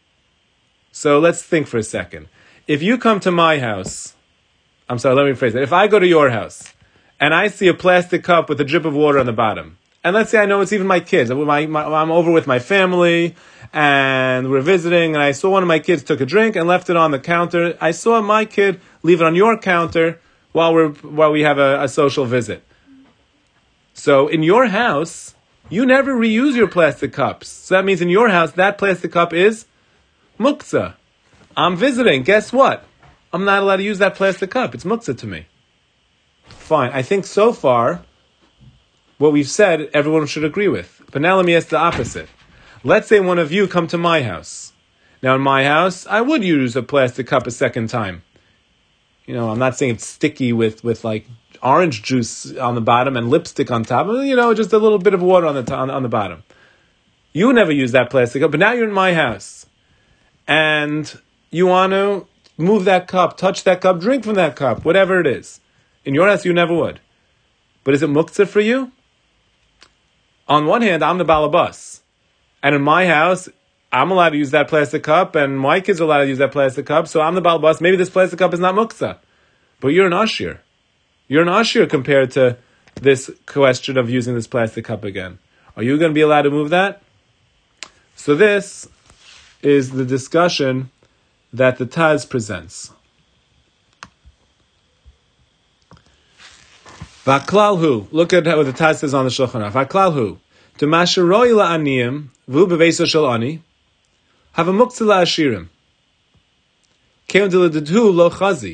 So let's think for a second. If you come to my house, let me rephrase that. If I go to your house, and I see a plastic cup with a drip of water on the bottom, and let's say I know it's even my kids. I'm over with my family, and we're visiting, and I saw one of my kids took a drink and left it on the counter. I saw my kid leave it on your counter while we have a social visit. So in your house, you never reuse your plastic cups. So that means in your house, that plastic cup is muktzah. I'm visiting. Guess what? I'm not allowed to use that plastic cup. It's muktzah to me. Fine. I think so far, what we've said, everyone should agree with. But now let me ask the opposite. Let's say one of you come to my house. Now in my house, I would use a plastic cup a second time. I'm not saying it's sticky with like orange juice on the bottom and lipstick on top. Just a little bit of water on the bottom. You never use that plastic cup, but now you're in my house. And you want to move that cup, touch that cup, drink from that cup, whatever it is. In your house, you never would. But is it muktzah for you? On one hand, I'm the balabas. And in my house, I'm allowed to use that plastic cup, and my kids are allowed to use that plastic cup, so I'm the balabas. Maybe this plastic cup is not muktzah. But you're an ashir. You're an ashir compared to this question of using this plastic cup again. Are you going to be allowed to move that? So this is the discussion that the Taz presents. V'aklalhu, look at what the Taz says on the Shulchan Aruch. V'aklalhu, to masheroi la'aniyim v'hu b'veiso shel ani, have a muktzah la'ashirim. lo chazi.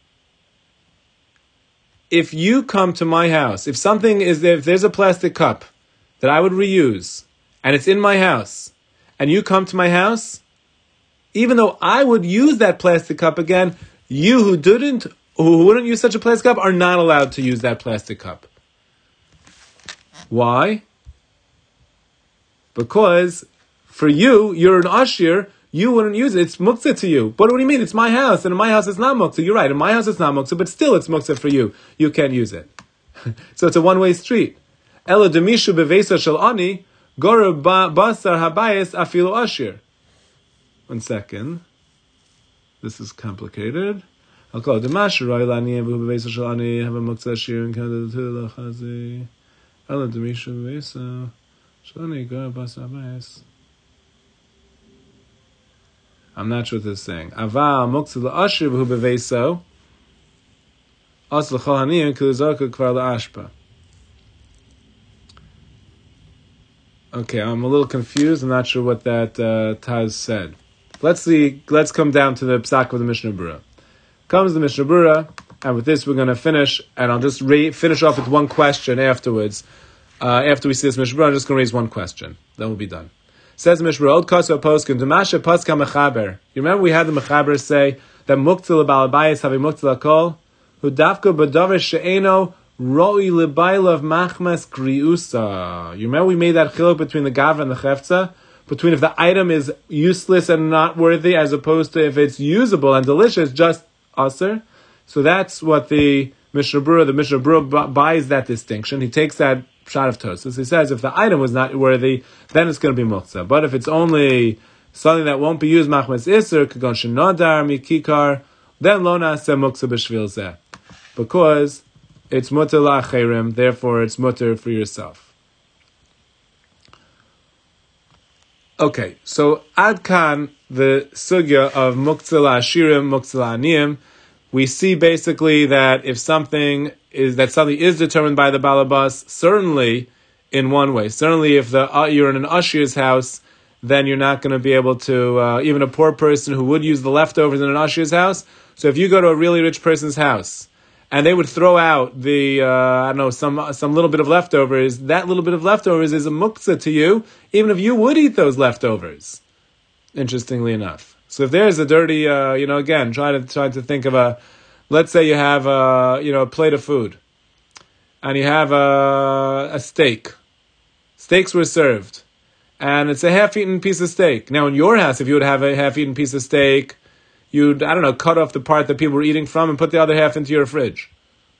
If you come to my house, if there's a plastic cup that I would reuse, and it's in my house, and you come to my house, even though I would use that plastic cup again, you who wouldn't use such a plastic cup are not allowed to use that plastic cup. Why? Because for you, you're an ashir, you wouldn't use it. It's muktzah to you. But what do you mean? It's my house, and in my house it's not muktzah. You're right. In my house it's not muktzah, but still it's muktzah for you. You can't use it. So it's a one-way street. Ela demishu beveisa shel ani gora basar habayis afilu ashir. 1 second. This is complicated. I'll call it demashu roilani evu beveisa shel ani have a muktzah ashir and kind of the lachazi. Ela demishu beveisa shel ani gora basar habayis. I'm not sure what this is saying. Aval muktzah la'ashir v'hu beveiso as l'chol haniyim k'lizarku kvar la'ashpa. Okay, I'm a little confused. I'm not sure what that Taz said. Let's come down to the psak of the Mishnah Berurah. Comes the Mishnah Berurah, and with this we're going to finish, and I'll just finish off with one question afterwards. After we see this Mishnah Berurah, I'm just going to raise one question. Then we'll be done. Says Mishnah Berurah, Koso Poskim, Demasha Paska Mechaber. You remember we had the Mechaber say that Muktzah L'Balabayis have a Muktzah L'Kol, who Dafka B'Davar She'eno Roi L'Bailav Machmas Griusa. You remember we made that chiluk between the Gavra and the Chefza? Between if the item is useless and not worthy, as opposed to if it's usable and delicious, just aser. So that's what the Mishnah Berurah buys that distinction. He takes that shot of Tosfos. He says if the item was not worthy, then it's going to be muktzah. But if it's only something that won't be used, machmas iser, kagon shenodar mikikar, then lo na'aseh muktzah b'shvil zeh, because it's mutter la'acherim, therefore it's mutter for yourself. Okay, so ad kan the sugya of muktzah la'ashirim, muktzah la'aniyim, we see basically that if something is determined by the balabas, certainly in one way. Certainly if you're in an ushir's house, then you're not going to be able to, even a poor person who would use the leftovers in an ushir's house. So if you go to a really rich person's house, and they would throw out the, some little bit of leftovers, that little bit of leftovers is a muktzah to you, even if you would eat those leftovers, interestingly enough. So if there's a dirty, again, try to think of let's say you have a plate of food, and you have a steak. Steaks were served, and it's a half-eaten piece of steak. Now in your house, if you would have a half-eaten piece of steak, you'd, cut off the part that people were eating from and put the other half into your fridge.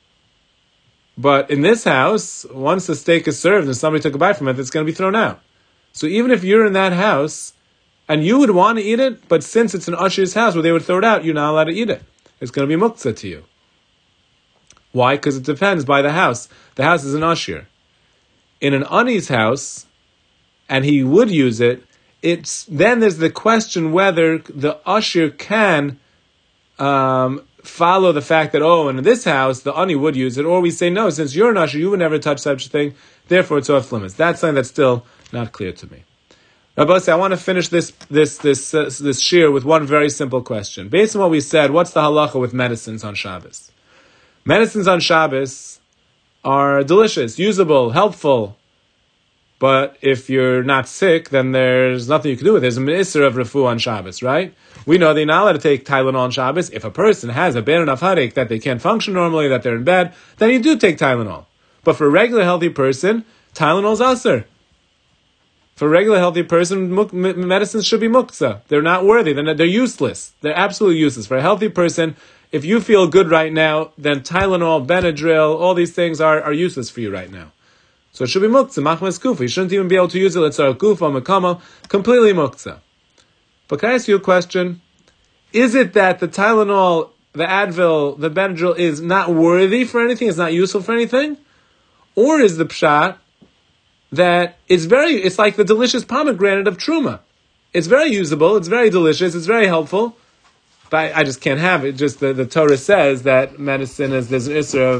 But in this house, once the steak is served and somebody took a bite from it, it's going to be thrown out. So even if you're in that house, and you would want to eat it, but since it's an usher's house where they would throw it out, you're not allowed to eat it. It's going to be muktzah to you. Why? Because it depends by the house. The house is an usher. In an ani's house, and he would use it, then there's the question whether the usher can follow the fact that, in this house, the ani would use it, or we say, no, since you're an usher, you would never touch such a thing, therefore it's off limits. That's something that's still not clear to me. Rabbi, I want to finish this shir with one very simple question. Based on what we said, what's the halacha with medicines on Shabbos? Medicines on Shabbos are delicious, usable, helpful. But if you're not sick, then there's nothing you can do with it. There's a minister of refuah on Shabbos, right? We know they're not allowed to take Tylenol on Shabbos. If a person has a bad enough headache that they can't function normally, that they're in bed, then you do take Tylenol. But for a regular healthy person, Tylenol's aser. For a regular healthy person, medicines should be muktzah. They're not worthy. They're useless. They're absolutely useless. For a healthy person, if you feel good right now, then Tylenol, Benadryl, all these things are useless for you right now. So it should be muktzah, machmas kufa. You shouldn't even be able to use it, let's say, kufa, mekama, completely muktzah. But can I ask you a question? Is it that the Tylenol, the Advil, the Benadryl is not worthy for anything, it's not useful for anything? Or is the pshat that it's like the delicious pomegranate of Truma. It's very usable, it's very delicious, it's very helpful, but I just can't have it. Just the Torah says that medicine is, there's an isser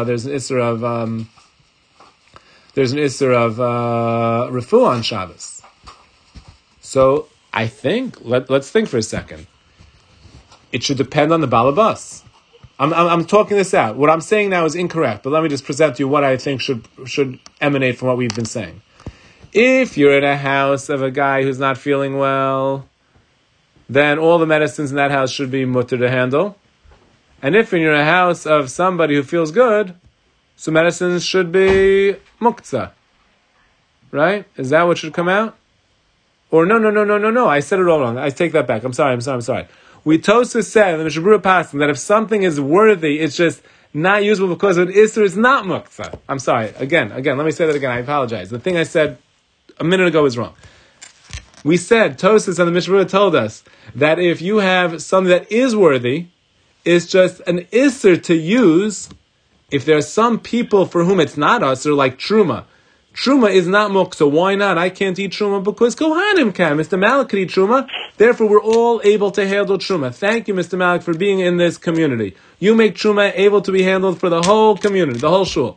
of refuah on Shabbos. So I think, let's think for a second. It should depend on the balabas. I'm talking this out. What I'm saying now is incorrect, but let me just present to you what I think should emanate from what we've been saying. If you're in a house of a guy who's not feeling well, then all the medicines in that house should be mutter to handle. And if you're in a house of somebody who feels good, so medicines should be muktzah. Right? Is that what should come out? Or no. I said it all wrong. I take that back. I'm sorry. We Tosfos said in the Mishnah Berurah passing that if something is worthy, it's just not usable because of Isser, it's not muktzah. I'm sorry. Again, let me say that again. I apologize. The thing I said a minute ago is wrong. We said, Tosfos and the Mishnah Berurah told us that if you have something that is worthy, it's just an Isser to use. If there are some people for whom it's not Isser, like Truma. Truma is not muktzah. Why not? I can't eat Truma because Kohanim can. Mr. Malik can eat Truma. Therefore, we're all able to handle Truma. Thank you, Mr. Malik, for being in this community. You make Truma able to be handled for the whole community, the whole shul.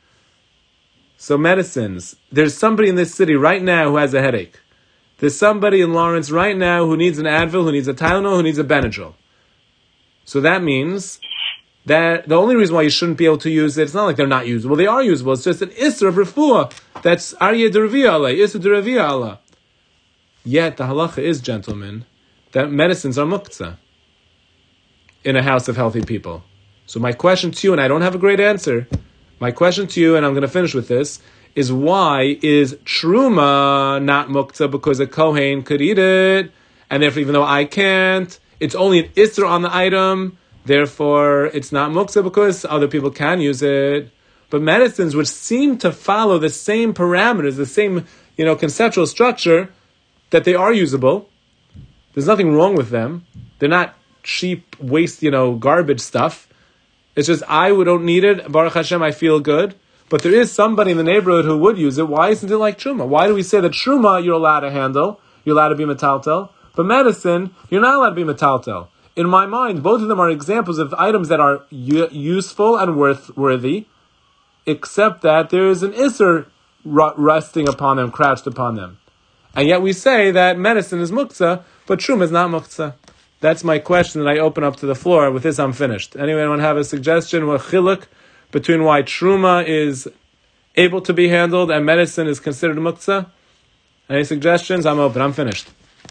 So medicines. There's somebody in this city right now who has a headache. There's somebody in Lawrence right now who needs an Advil, who needs a Tylenol, who needs a Benadryl. So that means that the only reason why you shouldn't be able to use it, it's not like they're not usable. They are usable. It's just an Isser of Refuah. That's Aryeh D'Revi'ah Allah, Isser D'Revi'ah Allah. Yet the halacha is, gentlemen, that medicines are muktzah in a house of healthy people. So my question to you, and I don't have a great answer, my question to you, and I'm going to finish with this, is why is Truma not muktzah? Because a Kohen could eat it, and therefore even though I can't, it's only an Isser on the item, therefore it's not muktzah because other people can use it. But medicines which seem to follow the same parameters, the same conceptual structure, that they are usable. There's nothing wrong with them. They're not cheap, waste, garbage stuff. It's just, don't need it. Baruch Hashem, I feel good. But there is somebody in the neighborhood who would use it. Why isn't it like Truma? Why do we say that Truma you're allowed to handle? You're allowed to be metaltel. But medicine, you're not allowed to be metaltel. In my mind, both of them are examples of items that are useful and worthy, except that there is an Isser resting upon them, crouched upon them. And yet we say that medicine is muktzah, but Truma is not muktzah. That's my question that I open up to the floor. With this, I'm finished. Anyone have a suggestion? What chiluk between why Truma is able to be handled and medicine is considered muktzah? Any suggestions? I'm open. I'm finished.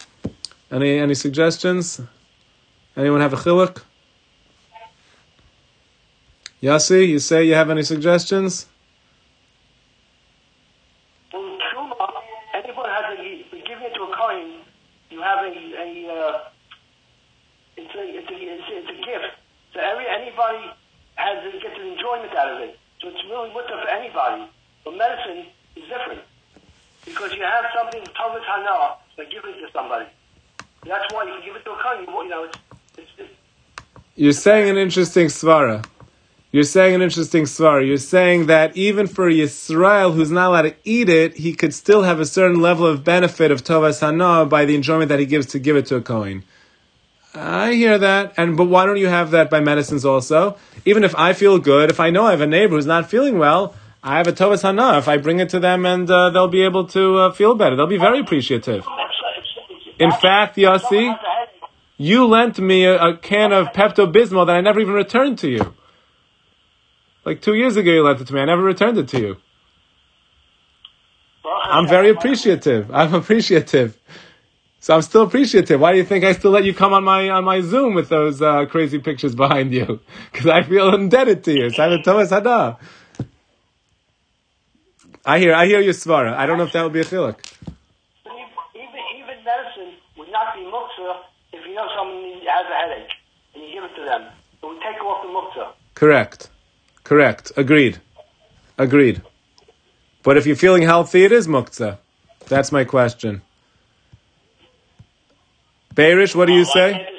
Any suggestions? Anyone have a chiluk? Yossi, you say you have any suggestions? It's a gift. So anybody gets an enjoyment out of it. So it's really worth it for anybody. But medicine is different. Because you have something, Tavis Hana, by giving it to somebody. That's why you can give it to a Kohen, You're saying an interesting svara. You're saying that even for Yisrael, who's not allowed to eat it, he could still have a certain level of benefit of Tovas Hana by the enjoyment that he gives to give it to a Kohen. I hear that, but why don't you have that by medicines also? Even if I feel good, if I know I have a neighbor who's not feeling well, I have a Tovas Hana. If I bring it to them and they'll be able to feel better. They'll be very appreciative. In fact, Yossi, you lent me a can of Pepto-Bismol that I never even returned to you. Like 2 years ago you lent it to me. I never returned it to you. I'm very appreciative. So I'm still appreciative. Why do you think I still let you come on my Zoom with those crazy pictures behind you? Because I feel indebted to you. So I'm a Tovas Hana. I hear your svara. I don't know if that would be a chiluk. Even medicine would not be muktzah if you know someone has a headache and you give it to them. It would take off the muktzah. Correct. Agreed. But if you're feeling healthy, it is muktzah. That's my question. Beirish, what do you say? Anybody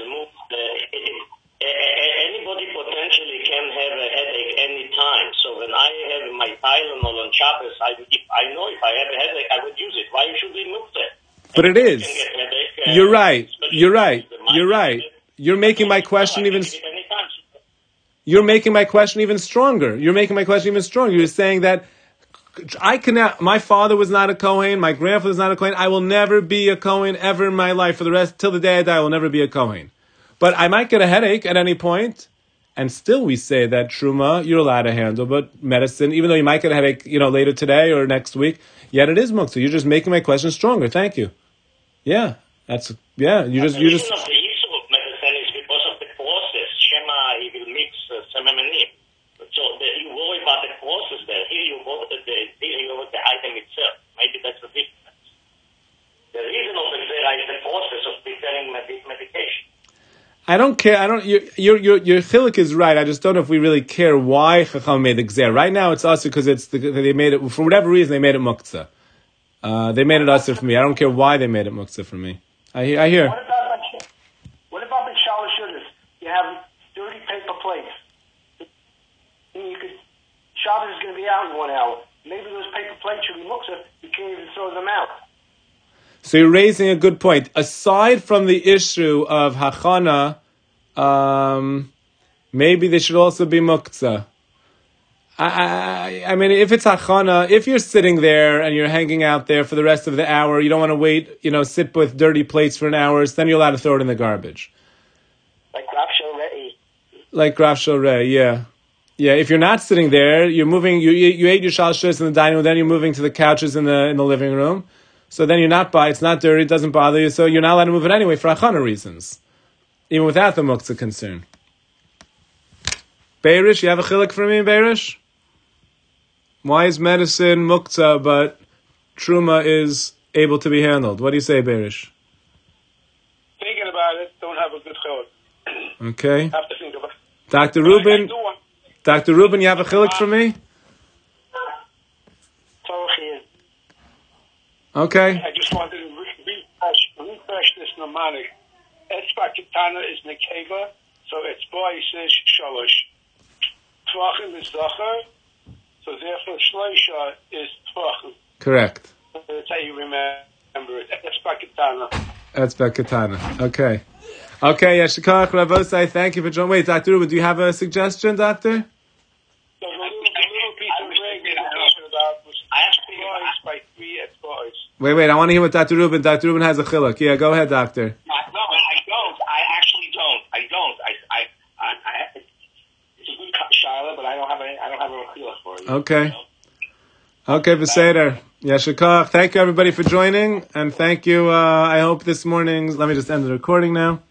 potentially can have a headache any time. So when I have my Tylenol on Shabbos, I know if I have a headache, I would use it. Why should we move that? But it is. You're right. You're making my question even. You're making my question even stronger. You're saying that I cannot. My father was not a Kohen. My grandfather was not a Kohen. I will never be a Kohen ever in my life for the rest till the day I die. I will never be a Kohen. But I might get a headache at any point, and still we say that truma you're allowed to handle, but medicine, even though you might get a headache, later today or next week, yet it is muktzah. You're just making my question stronger. Thank you. Yeah, You just. The reason of the issue of medicine is because of the process. Shema, he will mix sememanim. So you worry about the process there. Here you worry about the item itself. Maybe that's the difference. The reason of the zera is the process of preparing medication. I don't care. Your chiluk is right. I just don't know if we really care why Chacham made the gzer. Right now, it's also because they made it for whatever reason. They made it muktzah. They made it usher for me. I don't care why they made it muktzah for me. I hear. What about the shalosh shudas? You have dirty paper plates. Shabbos is going to be out in 1 hour. Maybe those paper plates should be muktzah. You can't even throw them out. So you're raising a good point. Aside from the issue of hachana, maybe they should also be muktzah. I mean, if it's hachana, if you're sitting there and you're hanging out there for the rest of the hour, you don't want to wait, sit with dirty plates for an hour, so then you're allowed to throw it in the garbage. Like Rav Shorei. Like Rav Shorei, yeah. Yeah, if you're not sitting there, you're moving, you ate your shalshus in the dining room, then you're moving to the couches in the living room. So then you're not it's not dirty, it doesn't bother you, so you're not allowed to move it anyway for achana reasons. Even without the muktzah concern. Beirish, you have a chiluk for me, Beirish? Why is medicine muktzah, but truma is able to be handled? What do you say, Beirish? Thinking about it, don't have a good chiluk. Okay. Have to think about it. Dr. Rubin, you have a chiluk for me? Okay. I just wanted to refresh this mnemonic. Etzba Kitana is Nekeva, so Etzba says Shalosh. Tvachim is Zachar, so therefore Shloisha is Tvachim. Correct. That's how you remember it. Etzba Kitana. Etzba Kitana. Okay. Okay, Yeshikach, Ravosai, thank you for joining. Wait, Dr. Rubin, do you have a suggestion, Doctor? The little piece of bread you're talking about was sliced by 3 Etzba'os. Wait, I want to hear what Dr. Rubin. Dr. Rubin has a chiluk. Yeah, go ahead, Doctor. No, I don't. I actually don't. I it's a good shaila, but I don't have a chiluk for you. Okay. Okay, Beseder. Yeshikach. Thank you, everybody, for joining. And thank you. I hope this morning's... Let me just end the recording now.